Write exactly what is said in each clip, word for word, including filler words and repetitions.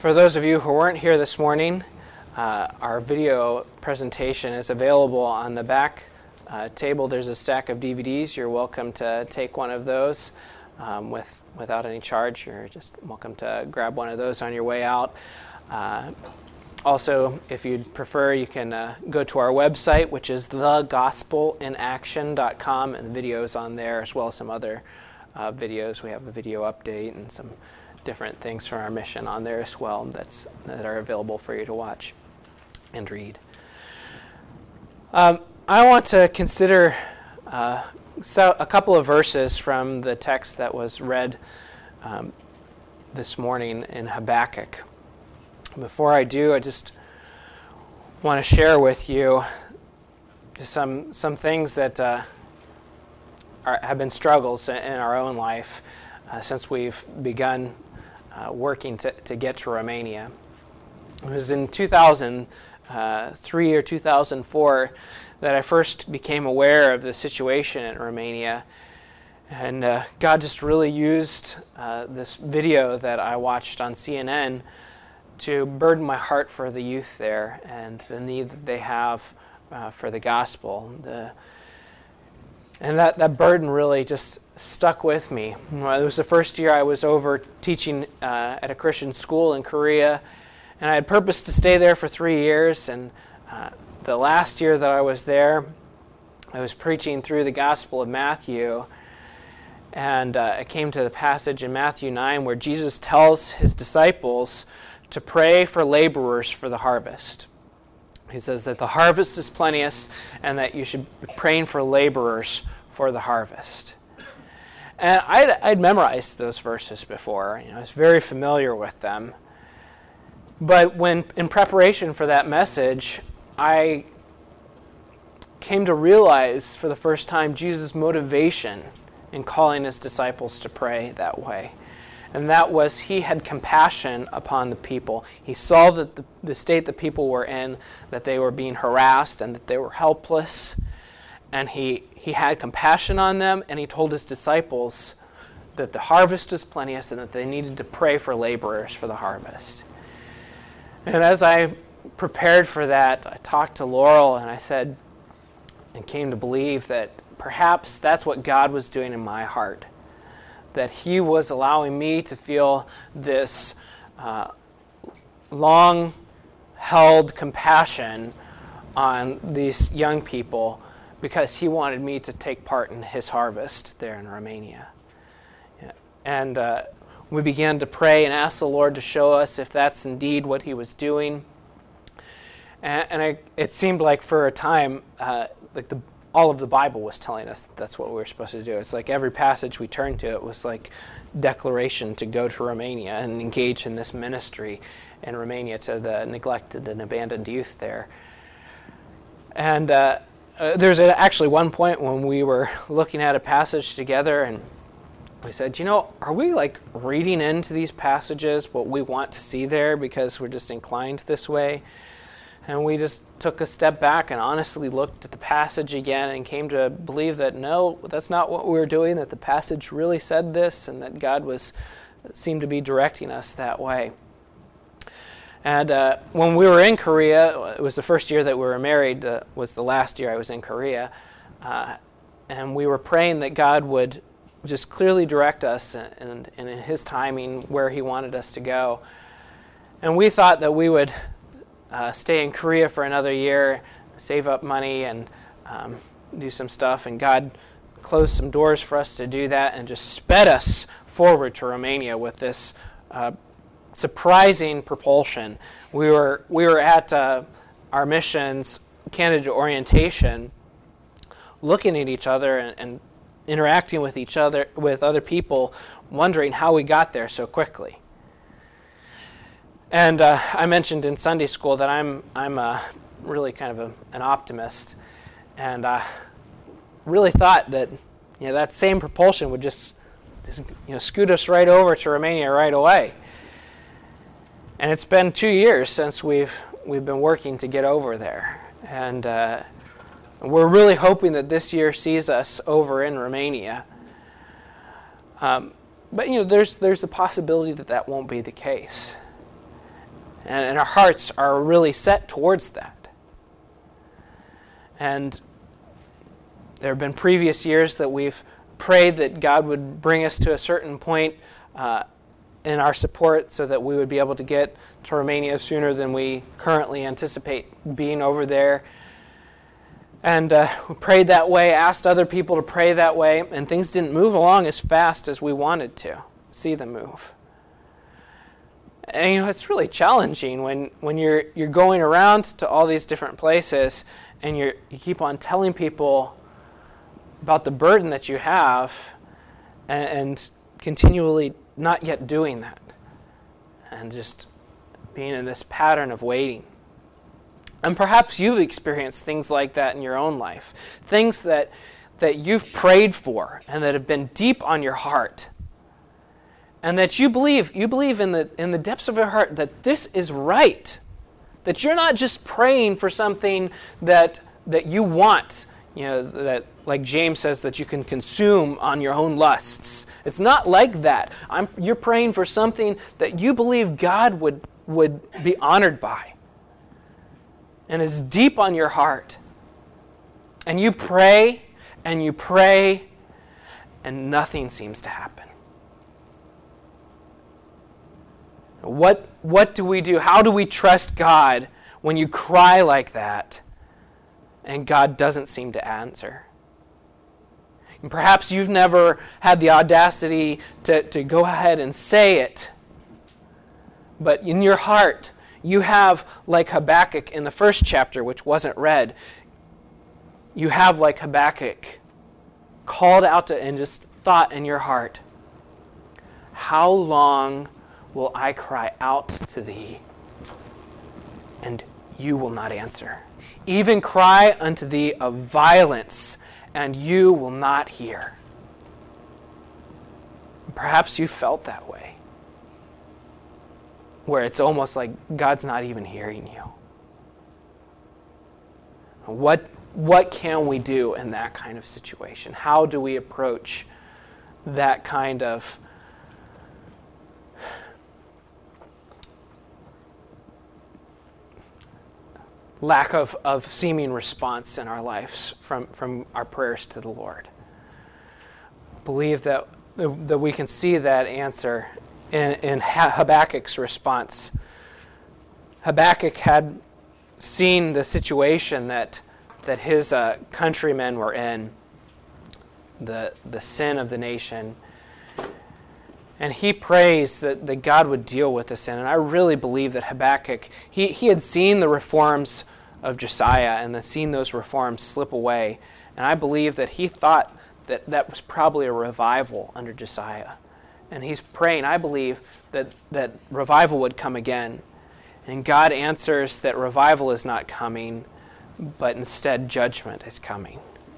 For those of you who weren't here this morning, uh, our video presentation is available on the back uh, table. There's a stack of D V Ds. You're welcome to take one of those um, with without any charge. You're just welcome to grab one of those on your way out. Uh, also, if you'd prefer, you can uh, go to our website, which is the gospel in action dot com, and the videos on there, as well as some other uh, videos. We have a video update and some different things from our mission on there as well that's that are available for you to watch and read. Um, I want to consider uh, so a couple of verses from the text that was read um, this morning in Habakkuk. Before I do, I just want to share with you some some things that uh, are, have been struggles in our own life uh, since we've begun Uh, working to, to get to Romania. It was in two thousand three or two thousand four that I first became aware of the situation in Romania, and uh, God just really used uh, this video that I watched on C N N to burden my heart for the youth there and the need that they have uh, for the gospel. The, and that, that burden really just stuck with me. It was the first year I was over teaching uh, at a Christian school in Korea, and I had purposed to stay there for three years. And uh, the last year that I was there, I was preaching through the Gospel of Matthew, and uh, I came to the passage in Matthew nine where Jesus tells his disciples to pray for laborers for the harvest. He says that the harvest is plenteous and that you should be praying for laborers for the harvest. And I'd, I'd memorized those verses before. You know, I was very familiar with them. But when in preparation for that message, I came to realize for the first time Jesus' motivation in calling his disciples to pray that way. And that was he had compassion upon the people. He saw that the, the state the people were in, that they were being harassed and that they were helpless. And he, he had compassion on them, and he told his disciples that the harvest is plenteous and that they needed to pray for laborers for the harvest. And as I prepared for that, I talked to Laurel and I said, and came to believe that perhaps that's what God was doing in my heart. That he was allowing me to feel this uh, long-held compassion on these young people because he wanted me to take part in his harvest there in Romania. Yeah. And uh, we began to pray and ask the Lord to show us if that's indeed what he was doing. And, and I, it seemed like for a time, uh, like the all of the Bible was telling us that that's what we were supposed to do. It's like every passage we turned to, it was like declaration to go to Romania and engage in this ministry in Romania to the neglected and abandoned youth there. And uh, uh, there's a, actually one point when we were looking at a passage together and we said, you know, are we like reading into these passages what we want to see there because we're just inclined this way? And we just took a step back and honestly looked at the passage again and came to believe that no, that's not what we were doing, that the passage really said this and that God was seemed to be directing us that way. And uh, when we were in Korea, it was the first year that we were married, uh, was the last year I was in Korea, uh, and we were praying that God would just clearly direct us and, and, and in his timing where he wanted us to go. And we thought that we would Uh, stay in Korea for another year, save up money, and um, do some stuff. And God closed some doors for us to do that and just sped us forward to Romania with this uh, surprising propulsion. We were we were at uh, our mission's candidate orientation, looking at each other and, and interacting with each other, with other people, wondering how we got there so quickly. And uh, I mentioned in Sunday school that I'm I'm uh, really kind of a, an optimist, and I uh, really thought that you know that same propulsion would just, just you know scoot us right over to Romania right away. And it's been two years since we've we've been working to get over there, and uh, we're really hoping that this year sees us over in Romania. Um, but you know, there's there's a possibility that that won't be the case. And, and our hearts are really set towards that. And there have been previous years that we've prayed that God would bring us to a certain point uh, in our support so that we would be able to get to Romania sooner than we currently anticipate being over there. And uh, we prayed that way, asked other people to pray that way, and things didn't move along as fast as we wanted to see them move. And you know, it's really challenging when, when you're you're going around to all these different places and you're you keep on telling people about the burden that you have and, and continually not yet doing that. And just being in this pattern of waiting. And perhaps you've experienced things like that in your own life. Things that that you've prayed for and that have been deep on your heart. And that you believe, you believe in the in the depths of your heart that this is right. That you're not just praying for something that that you want, you know, that like James says that you can consume on your own lusts. It's not like that. I'm, you're praying for something that you believe God would would be honored by. And is deep on your heart. And you pray and you pray and nothing seems to happen. What, what do we do? How do we trust God when you cry like that and God doesn't seem to answer? And perhaps you've never had the audacity to, to go ahead and say it, but in your heart, you have, like Habakkuk in the first chapter, which wasn't read, you have, like Habakkuk, called out to and just thought in your heart, how long will I cry out to thee, and you will not answer? Even cry unto thee of violence, and you will not hear. Perhaps you felt that way, where it's almost like God's not even hearing you. What, what can we do in that kind of situation? How do we approach that kind of lack of, of seeming response in our lives from, from our prayers to the Lord? Believe that, that we can see that answer in, in Habakkuk's response. Habakkuk had seen the situation that, that his uh, countrymen were in, the, the sin of the nation. And he prays that, that God would deal with the sin. And I really believe that Habakkuk, he, he had seen the reforms of Josiah and then seen those reforms slip away. And I believe that he thought that that was probably a revival under Josiah. And he's praying, I believe, that, that revival would come again. And God answers that revival is not coming, but instead judgment is coming.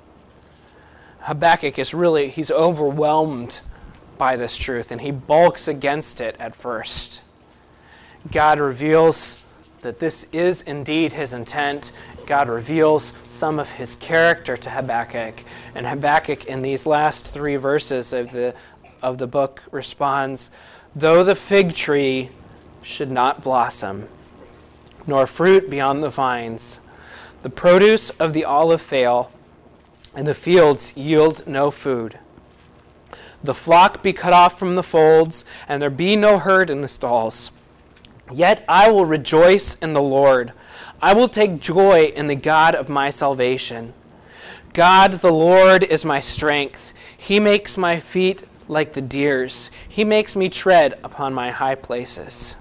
Habakkuk is really, he's overwhelmed by this truth, and he balks against it at first. God reveals that this is indeed his intent. God reveals some of his character to Habakkuk, and Habakkuk in these last three verses of the of the book responds, though the fig tree should not blossom, nor fruit be on the vines, the produce of the olive fail, and the fields yield no food, the flock be cut off from the folds, and there be no herd in the stalls. Yet I will rejoice in the Lord. I will take joy in the God of my salvation. God the Lord is my strength. He makes my feet like the deer's. He makes me tread upon my high places.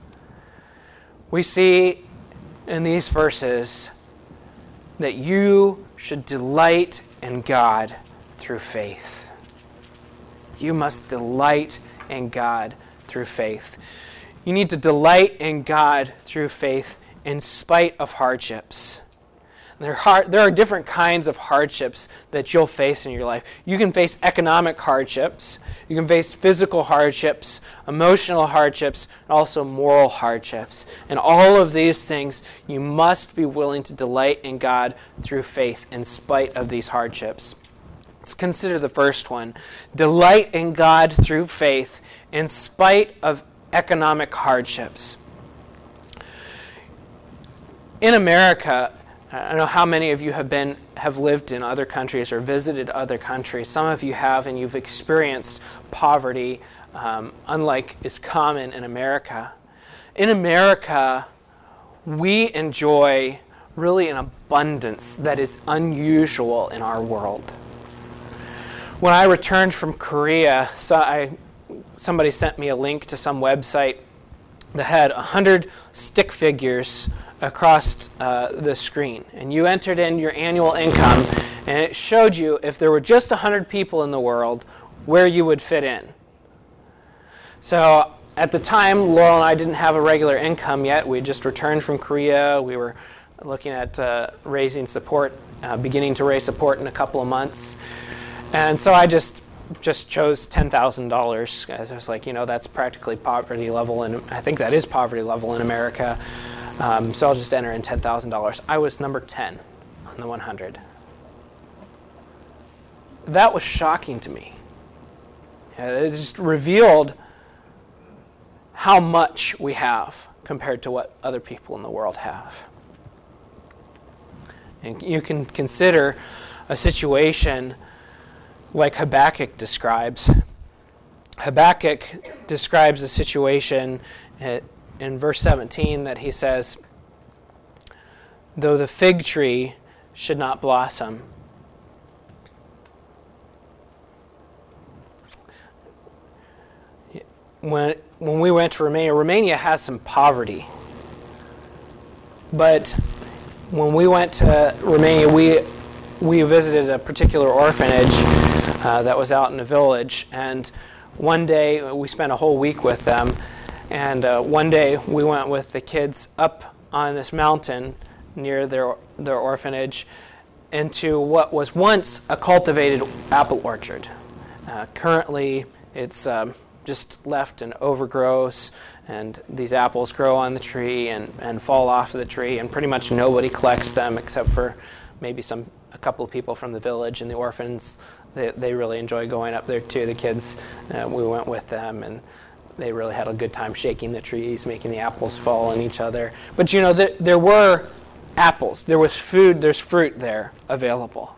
We see in these verses that you should delight in God through faith. You must delight in God through faith. You need to delight in God through faith in spite of hardships. There are, there are different kinds of hardships that you'll face in your life. You can face economic hardships. You can face physical hardships, emotional hardships, and also moral hardships. And all of these things, you must be willing to delight in God through faith in spite of these hardships. Let's consider the first one. Delight in God through faith in spite of economic hardships. in America, I don't know how many of you have been have lived in other countries or visited other countries. Some of you have, and you've experienced poverty, um, unlike is common in America. In America, we enjoy really an abundance that is unusual in our world. When I returned from Korea, so I, somebody sent me a link to some website that had one hundred stick figures across uh, the screen. And you entered in your annual income, and it showed you if there were just one hundred people in the world, where you would fit in. So at the time, Laurel and I didn't have a regular income yet. We just returned from Korea. We were looking at uh, raising support, uh, beginning to raise support in a couple of months. And so I just just chose ten thousand dollars. I was like, you know, that's practically poverty level, and I think that is poverty level in America. Um, so I'll just enter in ten thousand dollars. I was number ten on the one hundred. That was shocking to me. It just revealed how much we have compared to what other people in the world have. And you can consider a situation like Habakkuk describes. Habakkuk describes a situation in verse seventeen that he says, though the fig tree should not blossom. When, when we went to Romania, Romania has some poverty. But when we went to Romania, we we visited a particular orphanage uh, that was out in a village. And one day, we spent a whole week with them. And uh, one day, we went with the kids up on this mountain near their their orphanage into what was once a cultivated apple orchard. Uh, currently, it's um, just left and overgrows, and these apples grow on the tree and, and fall off of the tree, and pretty much nobody collects them except for maybe some a couple of people from the village and the orphans. They, they really enjoy going up there too. The kids, uh, we went with them, and they really had a good time shaking the trees, making the apples fall on each other. But you know, th- there were apples. There was food. There's fruit there available.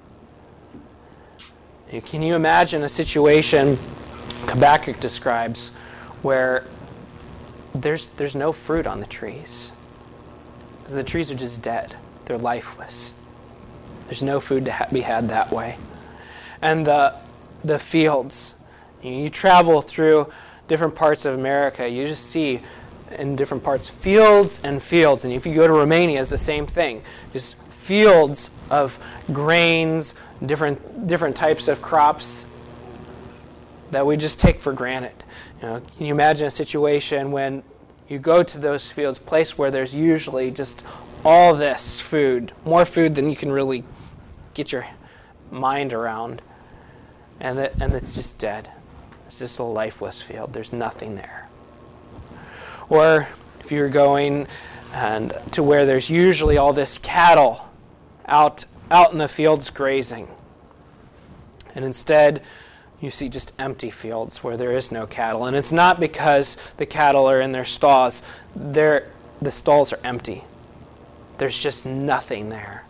And can you imagine a situation Habakkuk describes where there's there's no fruit on the trees? The trees are just dead. They're lifeless. There's no food to ha- be had that way. And the the fields. You, you travel through different parts of America, you just see in different parts fields and fields. And if you go to Romania, it's the same thing. Just fields of grains, different different types of crops that we just take for granted. You know, can you imagine a situation when you go to those fields, place where there's usually just all this food, more food than you can really get your mind around, and that, and it's just dead. It's just a lifeless field. There's nothing there. Or if you're going and to where there's usually all this cattle out out in the fields grazing, and instead you see just empty fields where there is no cattle. And it's not because the cattle are in their stalls. They're, the stalls are empty. There's just nothing there.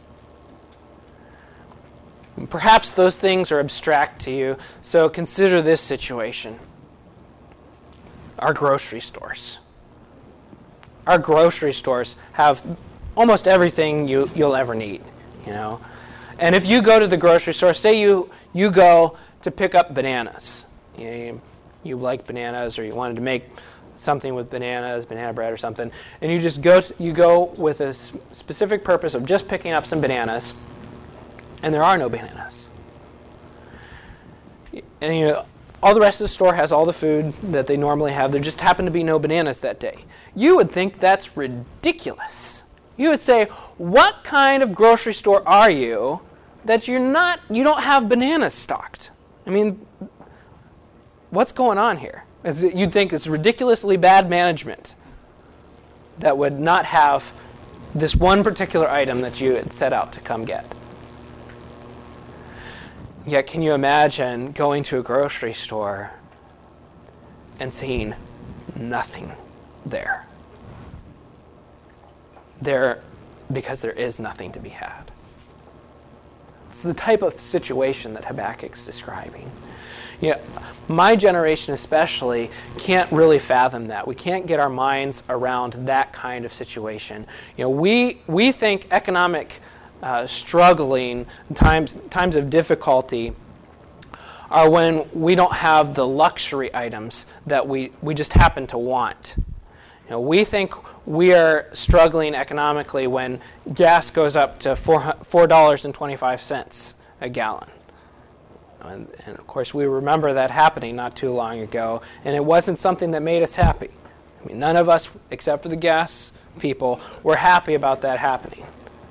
Perhaps those things are abstract to you, so consider this situation. Our grocery stores. Our grocery stores have almost everything you, you'll ever need, you know. And if you go to the grocery store, say you, you go to pick up bananas. You know, you, you like bananas, or you wanted to make something with bananas, banana bread or something, and you just go to, you go with a specific purpose of just picking up some bananas, and there are no bananas. And you know, all the rest of the store has all the food that they normally have. There just happen to be no bananas that day. You would think that's ridiculous. You would say, what kind of grocery store are you that you're not, you don't have bananas stocked? I mean, what's going on here? Is it, you'd think it's ridiculously bad management that would not have this one particular item that you had set out to come get. Yet, can you imagine going to a grocery store and seeing nothing there? There, because there is nothing to be had. It's the type of situation that Habakkuk's describing. You know, my generation especially can't really fathom that. We can't get our minds around that kind of situation. You know, we we think economic uh, struggling, times times of difficulty, are when we don't have the luxury items that we, we just happen to want. You know, we think we are struggling economically when gas goes up to four dollars and twenty-five cents a gallon. And, and of course, we remember that happening not too long ago, and it wasn't something that made us happy. I mean, none of us, except for the gas people, were happy about that happening.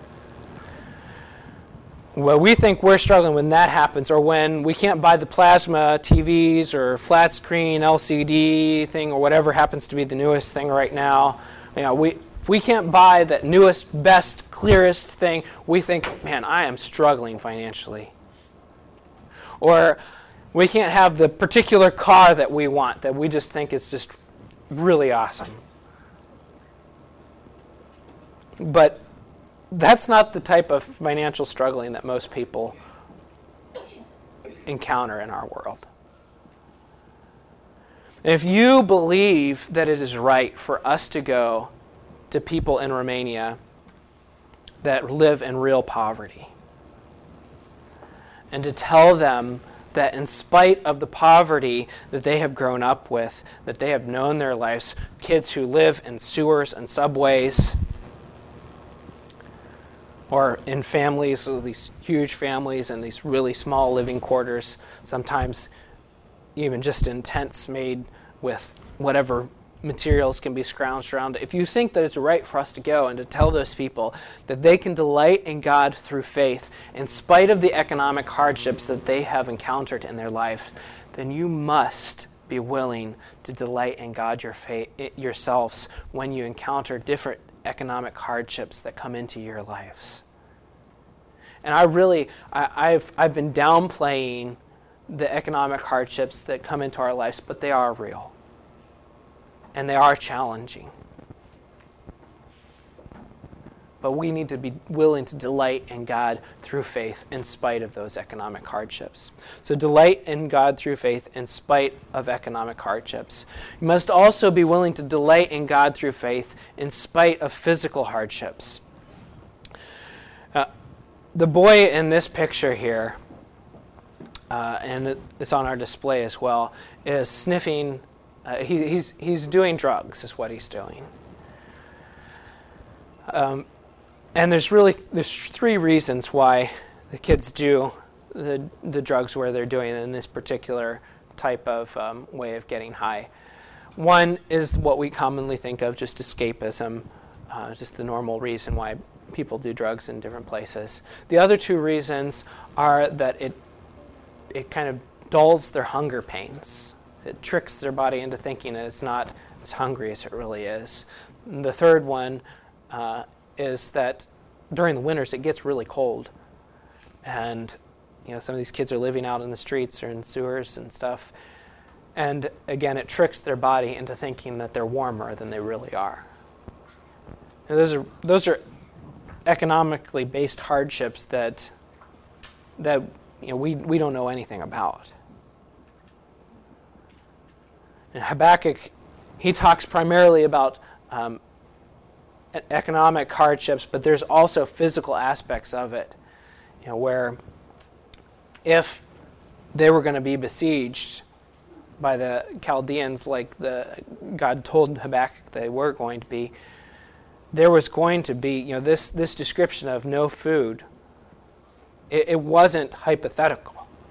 Well, we think we're struggling when that happens, or when we can't buy the plasma T Vs or flat screen L C D thing, or whatever happens to be the newest thing right now. You know, we if we can't buy that newest, best, clearest thing, we think, man, I am struggling financially. Or we can't have the particular car that we want, that we just think is just really awesome. But that's not the type of financial struggling that most people encounter in our world. And if you believe that it is right for us to go to people in Romania that live in real poverty, and to tell them that in spite of the poverty that they have grown up with, that they have known their lives, kids who live in sewers and subways, or in families, so these huge families and these really small living quarters, sometimes even just in tents made with whatever materials can be scrounged around. If you think that it's right for us to go and to tell those people that they can delight in God through faith in spite of the economic hardships that they have encountered in their life, then you must be willing to delight in God your faith, yourselves when you encounter different economic hardships that come into your lives. And I really, I, I've I've been downplaying the economic hardships that come into our lives, but they are real. And they are challenging. But we need to be willing to delight in God through faith in spite of those economic hardships. So delight in God through faith in spite of economic hardships. You must also be willing to delight in God through faith in spite of physical hardships. Uh, the boy in this picture here, uh, and it, it's on our display as well, is sniffing. Uh, he, he's he's doing drugs, is what he's doing. Um, and there's really there's three reasons why the kids do the the drugs where they're doing it in this particular type of um, way of getting high. One is what we commonly think of, just escapism, uh, just the normal reason why people do drugs in different places. The other two reasons are that it it kind of dulls their hunger pains. It tricks their body into thinking that it's not as hungry as it really is. And the third one uh, is that during the winters it gets really cold, and you know some of these kids are living out in the streets or in sewers and stuff. And again, it tricks their body into thinking that they're warmer than they really are. And those are those are economically based hardships that that you know we we don't know anything about. In Habakkuk, he talks primarily about um, economic hardships, but there's also physical aspects of it, you know, where if they were going to be besieged by the Chaldeans, like the God told Habakkuk they were going to be, there was going to be, you know, this this description of no food. It, it wasn't hypothetical.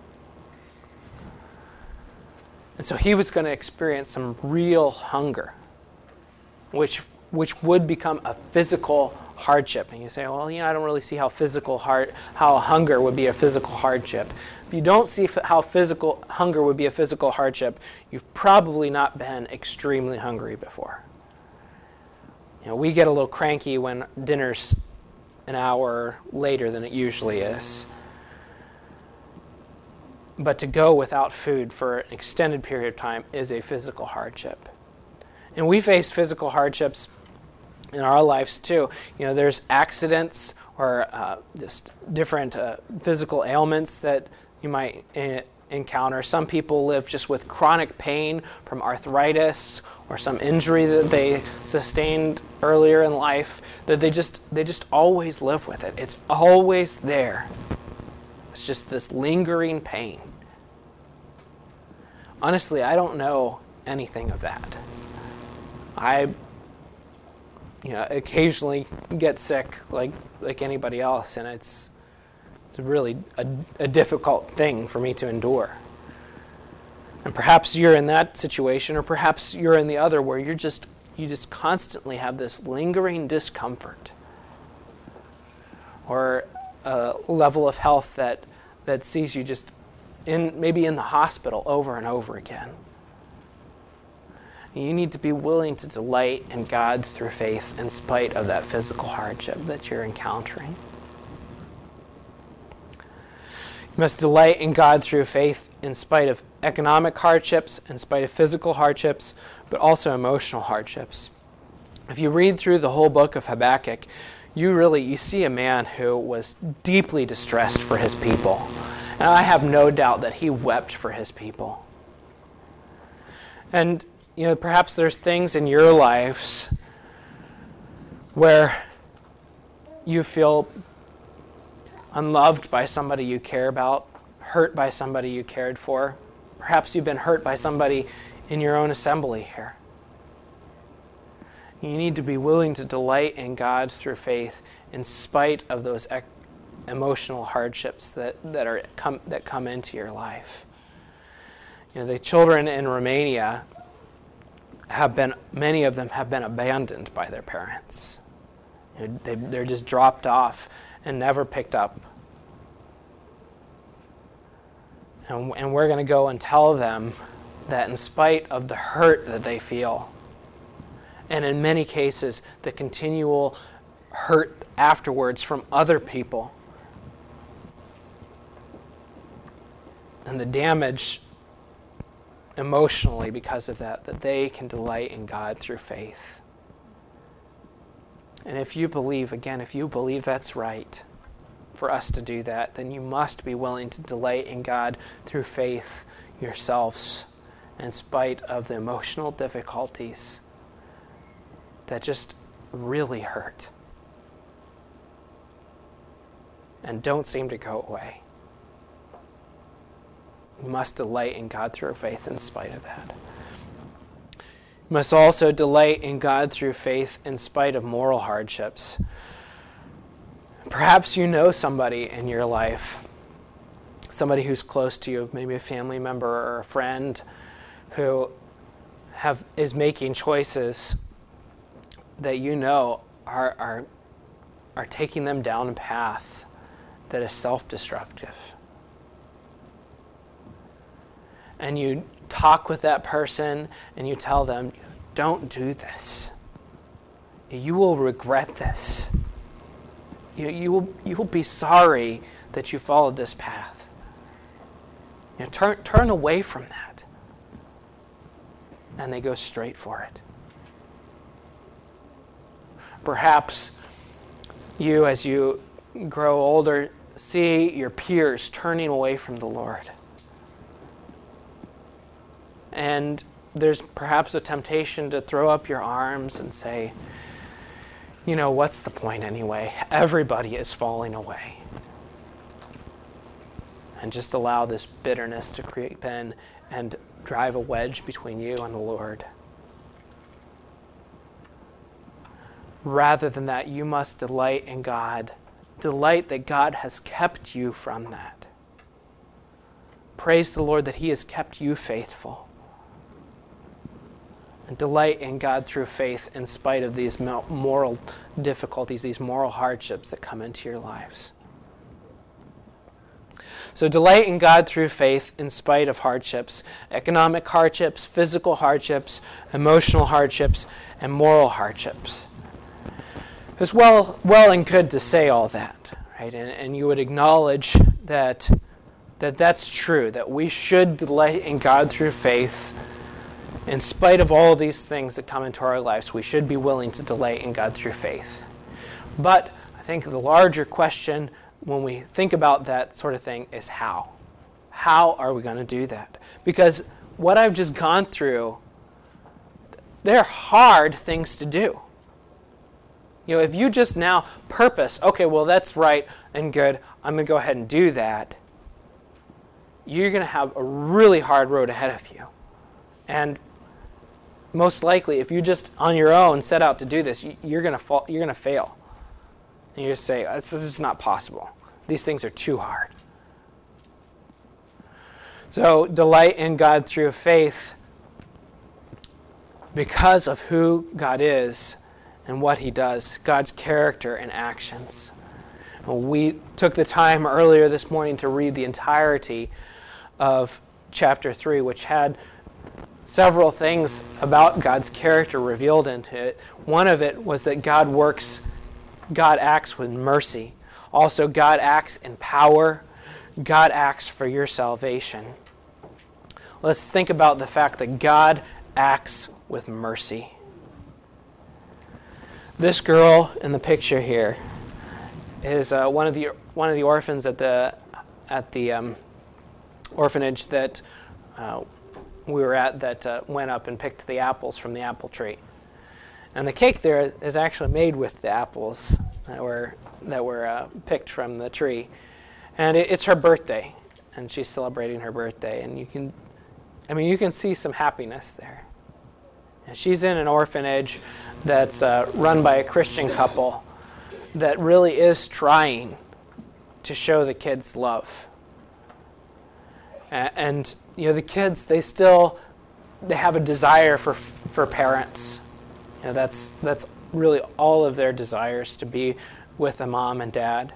And so he was going to experience some real hunger, which which would become a physical hardship. And you say, well, you know, I don't really see how physical hard, how hunger would be a physical hardship. If you don't see f- how physical hunger would be a physical hardship, you've probably not been extremely hungry before. You know, we get a little cranky when dinner's an hour later than it usually is. But to go without food for an extended period of time is a physical hardship. And we face physical hardships in our lives too. You know, there's accidents or uh, just different uh, physical ailments that you might uh, encounter. Some people live just with chronic pain from arthritis or some injury that they sustained earlier in life, that they just they just always live with it. It's always there. It's just this lingering pain. Honestly, I don't know anything of that. I you know, occasionally get sick like like anybody else, and it's it's really a, a difficult thing for me to endure. And perhaps you're in that situation, or perhaps you're in the other where you're just you just constantly have this lingering discomfort, or a level of health that that sees you just in maybe in the hospital over and over again. You need to be willing to delight in God through faith in spite of that physical hardship that you're encountering. You must delight in God through faith in spite of economic hardships, in spite of physical hardships, but also emotional hardships. If you read through the whole book of Habakkuk, you really you see a man who was deeply distressed for his people. And I have no doubt that he wept for his people. And you know, perhaps there's things in your lives where you feel unloved by somebody you care about, hurt by somebody you cared for. Perhaps you've been hurt by somebody in your own assembly here. You need to be willing to delight in God through faith in spite of those ec- emotional hardships that, that are come that come into your life. You know, the children in Romania have been, many of them have been abandoned by their parents. You know, they, they're just dropped off and never picked up. And, and we're going to go and tell them that in spite of the hurt that they feel, and in many cases the continual hurt afterwards from other people, and the damage emotionally because of that, that they can delight in God through faith. And if you believe, again, if you believe that's right for us to do that, then you must be willing to delight in God through faith yourselves, in spite of the emotional difficulties that just really hurt and don't seem to go away. You must delight in God through faith in spite of that. You must also delight in God through faith in spite of moral hardships. Perhaps you know somebody in your life, somebody who's close to you, maybe a family member or a friend, who have is making choices that you know are are, are taking them down a path that is self-destructive. And you talk with that person and you tell them, don't do this. You will regret this. You, you, will, you will be sorry that you followed this path. You know, turn, turn away from that. And they go straight for it. Perhaps you, as you grow older, see your peers turning away from the Lord. And there's perhaps a temptation to throw up your arms and say, you know, what's the point anyway? Everybody is falling away. And just allow this bitterness to creep in and drive a wedge between you and the Lord. Rather than that, you must delight in God. Delight that God has kept you from that. Praise the Lord that He has kept you faithful. And delight in God through faith in spite of these moral difficulties, these moral hardships that come into your lives. So delight in God through faith in spite of hardships, economic hardships, physical hardships, emotional hardships, and moral hardships. It's well, well and good to say all that, right? And, and you would acknowledge that, that that's true, that we should delight in God through faith In spite of all of these things that come into our lives, we should be willing to delight in God through faith. But I think the larger question when we think about that sort of thing is how. How are we going to do that? Because what I've just gone through, they're hard things to do. You know, if you just now purpose, okay, well, that's right and good, I'm going to go ahead and do that, you're going to have a really hard road ahead of you. And most likely, if you just on your own set out to do this, you're going to fall, you're going to fail. And you just say, this is not possible. These things are too hard. So delight in God through faith because of who God is and what he does, God's character and actions. We took the time earlier this morning to read the entirety of chapter three, which had several things about God's character revealed into it. One of it was that God works, God acts with mercy. Also, God acts in power. God acts for your salvation. Let's think about the fact that God acts with mercy. This girl in the picture here is uh, one of the one of the orphans at the at the um, orphanage that uh, we were at that uh, went up and picked the apples from the apple tree. And the cake there is actually made with the apples that were that were uh, picked from the tree. And it, it's her birthday, and she's celebrating her birthday. And you can, I mean, you can see some happiness there. And she's in an orphanage that's uh, run by a Christian couple that really is trying to show the kids love. And, and you know, the kids, they still, they have a desire for for parents. You know, that's that's really all of their desires, to be with a mom and dad.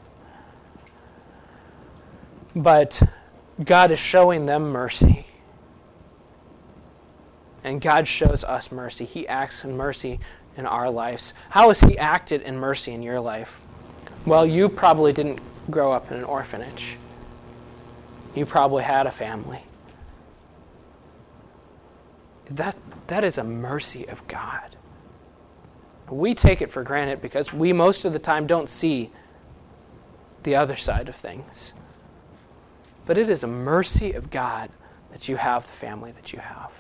But God is showing them mercy. And God shows us mercy. He acts in mercy in our lives. How has he acted in mercy in your life? Well, you probably didn't grow up in an orphanage. You probably had a family. That that is a mercy of God. We take it for granted because we most of the time don't see the other side of things. But it is a mercy of God that you have the family that you have.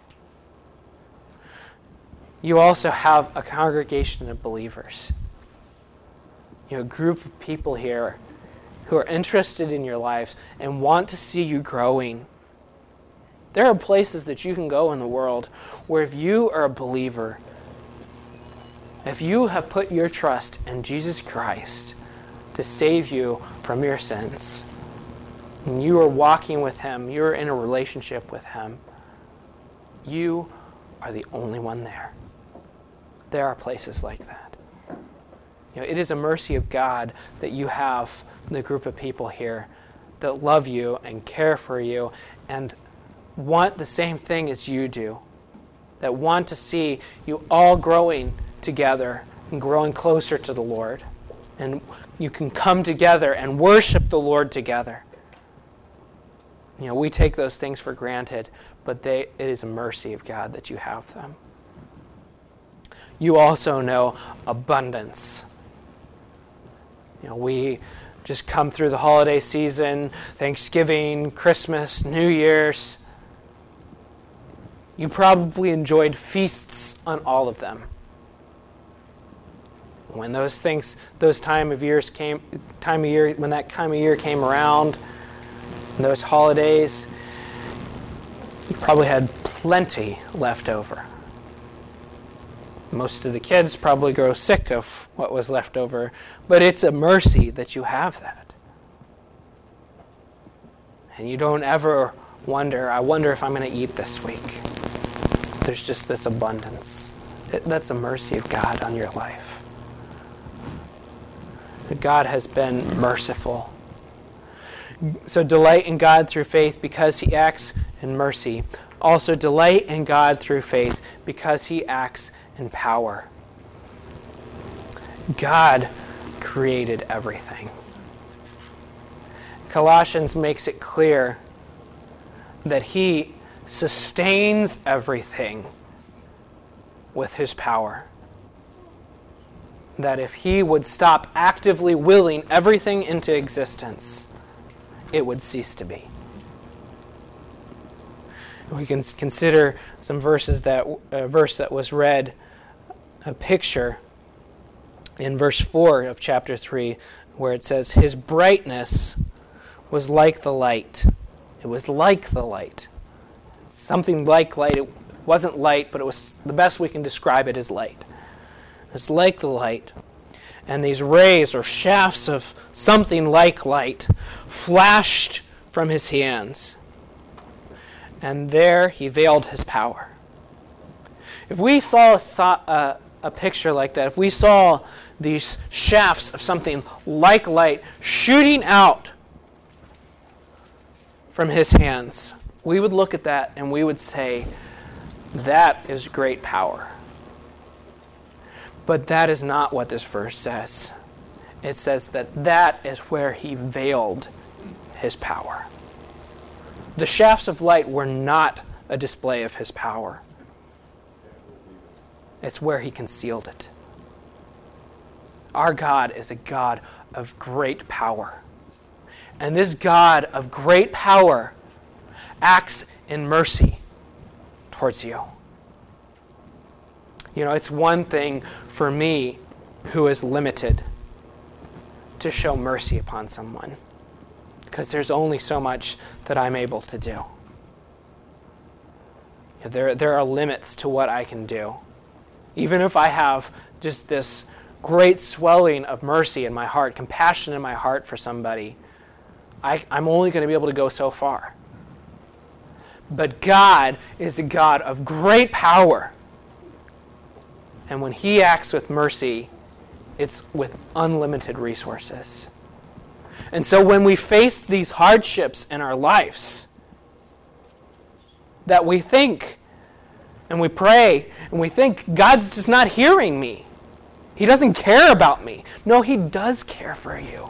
You also have a congregation of believers. You know, a group of people here who are interested in your lives and want to see you growing. There are places that you can go in the world where if you are a believer, if you have put your trust in Jesus Christ to save you from your sins, and you are walking with him, you're in a relationship with him, you are the only one there. There are places like that. You know, it is a mercy of God that you have the group of people here that love you and care for you and want the same thing as you do, that want to see you all growing together and growing closer to the Lord. And you can come together and worship the Lord together. You know, we take those things for granted, but they, it is a mercy of God that you have them. You also know abundance. You know, we just come through the holiday season, Thanksgiving, Christmas, New Year's. You probably enjoyed feasts on all of them. When those things, those time of years came, time of year, when that time of year came around, those holidays, you probably had plenty left over. Most of the kids probably grow sick of what was left over, but it's a mercy that you have that. And you don't ever wonder, I wonder if I'm going to eat this week. There's just this abundance. It, that's a mercy of God on your life. God has been merciful. So delight in God through faith because he acts in mercy. Also delight in God through faith because he acts in power. God created everything. Colossians makes it clear that he sustains everything with his power. That if he would stop actively willing everything into existence, it would cease to be. We can consider some verses that a verse that was read, a picture in verse four of chapter three, where it says, his brightness was like the light. It was like the light. Something like light. It wasn't light, but it was the best we can describe it as light. It's like the light. And these rays or shafts of something like light flashed from his hands. And there he veiled his power. If we saw a, a picture like that, if we saw these shafts of something like light shooting out from his hands, we would look at that and we would say, that is great power. But that is not what this verse says. It says that that is where he veiled his power. The shafts of light were not a display of his power. It's where he concealed it. Our God is a God of great power. And this God of great power acts in mercy towards you. You know, it's one thing for me, who is limited, to show mercy upon someone, because there's only so much that I'm able to do. There, there are limits to what I can do. Even if I have just this great swelling of mercy in my heart, compassion in my heart for somebody, I, I'm only going to be able to go so far. But God is a God of great power. And when he acts with mercy, it's with unlimited resources. And so when we face these hardships in our lives, that we think and we pray and we think God's just not hearing me. He doesn't care about me. No, he does care for you.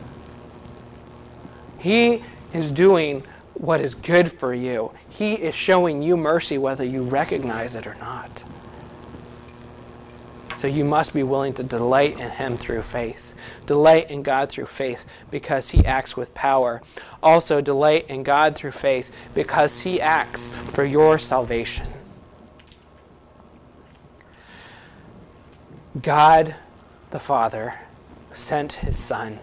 He is doing what is good for you. He is showing you mercy whether you recognize it or not. So you must be willing to delight in him through faith. Delight in God through faith because he acts with power. Also delight in God through faith because he acts for your salvation. God the Father sent his Son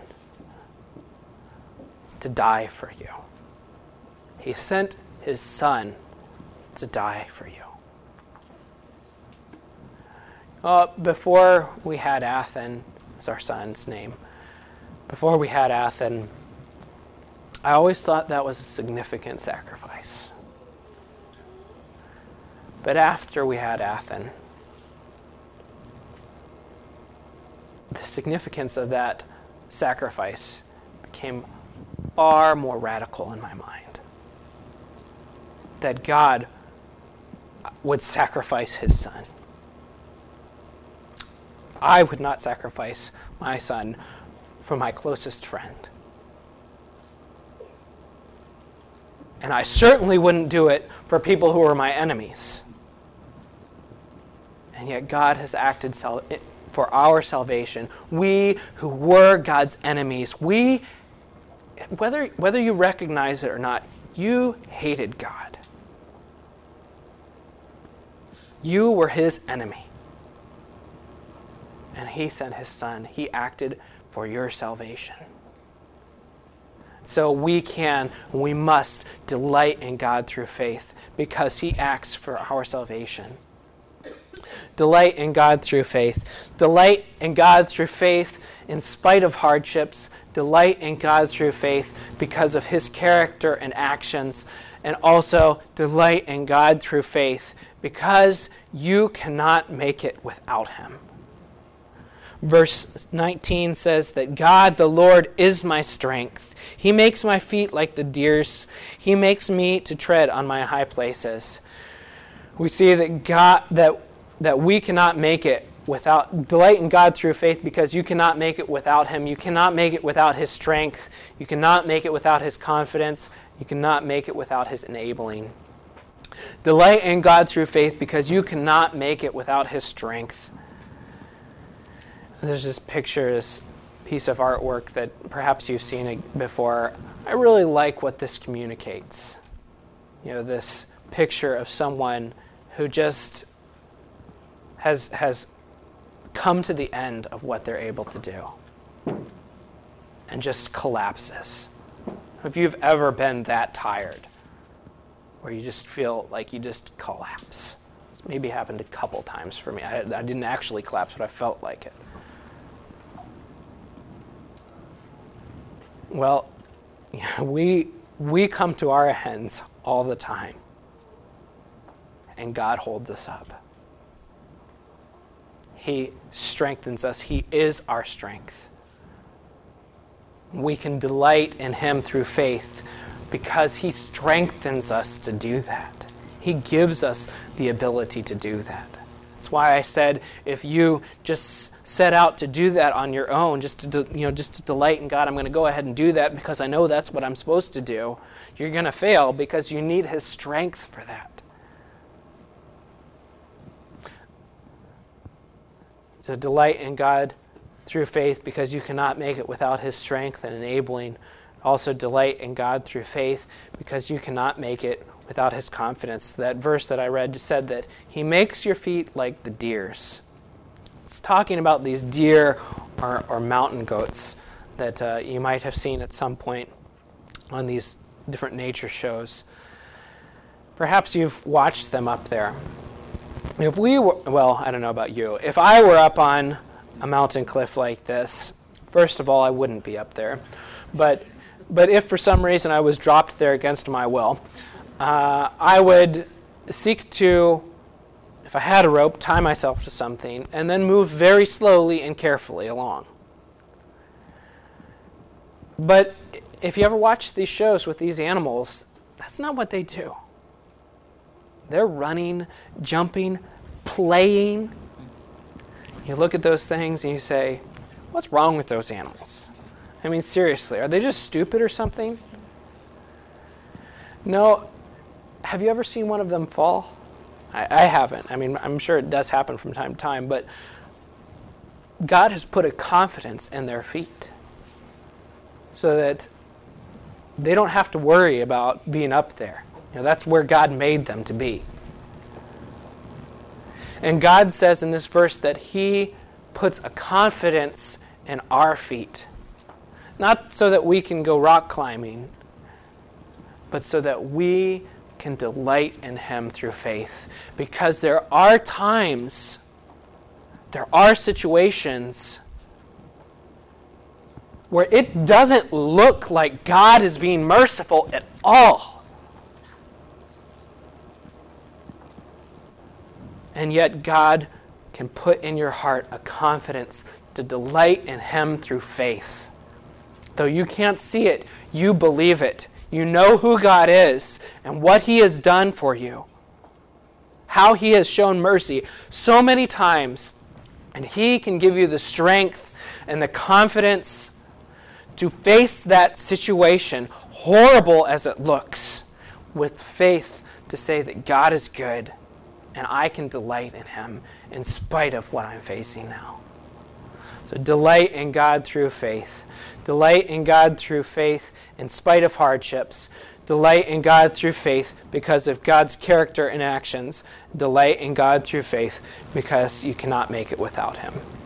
to die for you. He sent his Son to die for you. Uh, before we had Athan, as our son's name, before we had Athan, I always thought that was a significant sacrifice. But after we had Athan, the significance of that sacrifice became far more radical in my mind. That God would sacrifice his Son. I would not sacrifice my son for my closest friend. And I certainly wouldn't do it for people who are my enemies. And yet God has acted for our salvation. We who were God's enemies, we, whether, whether you recognize it or not, you hated God. You were his enemy. And he sent his Son. He acted for your salvation. So we can, we must delight in God through faith because he acts for our salvation. Delight in God through faith. Delight in God through faith in spite of hardships. Delight in God through faith because of his character and actions. And also delight in God through faith because you cannot make it without him. Verse nineteen says that God the Lord is my strength. He makes my feet like the deer's. He makes me to tread on my high places. We see that God that that we cannot make it without delight in God through faith because you cannot make it without him. You cannot make it without his strength. You cannot make it without his confidence. You cannot make it without his enabling. Delight in God through faith because you cannot make it without his strength. There's this picture, this piece of artwork that perhaps you've seen it before. I really like what this communicates. You know, this picture of someone who just has has come to the end of what they're able to do and just collapses. If you've ever been that tired, where you just feel like you just collapse. It's maybe happened a couple times for me. I, I didn't actually collapse, but I felt like it. Well, yeah, we we come to our ends all the time, and God holds us up. He strengthens us. He is our strength. We can delight in him through faith because he strengthens us to do that. He gives us the ability to do that. That's why I said if you just set out to do that on your own, just to you know, just to delight in God, I'm going to go ahead and do that because I know that's what I'm supposed to do, you're going to fail because you need his strength for that. So delight in God through faith because you cannot make it without his strength and enabling. Also delight in God through faith because you cannot make it without his confidence. That verse that I read said that he makes your feet like the deer's. It's talking about these deer or, or mountain goats that uh, you might have seen at some point on these different nature shows. Perhaps you've watched them up there. If we were, well, I don't know about you. If I were up on a mountain cliff like this, first of all, I wouldn't be up there. But but if for some reason I was dropped there against my will, uh, I would seek to, if I had a rope, tie myself to something and then move very slowly and carefully along. But if you ever watch these shows with these animals, that's not what they do. They're running, jumping, playing. You look at those things and you say, what's wrong with those animals? I mean, seriously, are they just stupid or something? No. Have you ever seen one of them fall? I, I haven't. I mean, I'm sure it does happen from time to time, but God has put a confidence in their feet so that they don't have to worry about being up there. You know, that's where God made them to be. And God says in this verse that he puts a confidence in our feet. Not so that we can go rock climbing, but so that we can delight in him through faith. Because there are times, there are situations where it doesn't look like God is being merciful at all. And yet God can put in your heart a confidence to delight in him through faith. Though you can't see it, you believe it. You know who God is and what he has done for you. How he has shown mercy so many times. And he can give you the strength and the confidence to face that situation, horrible as it looks, with faith to say that God is good and I can delight in him in spite of what I'm facing now. So delight in God through faith. Delight in God through faith in spite of hardships. Delight in God through faith because of God's character and actions. Delight in God through faith because you cannot make it without him.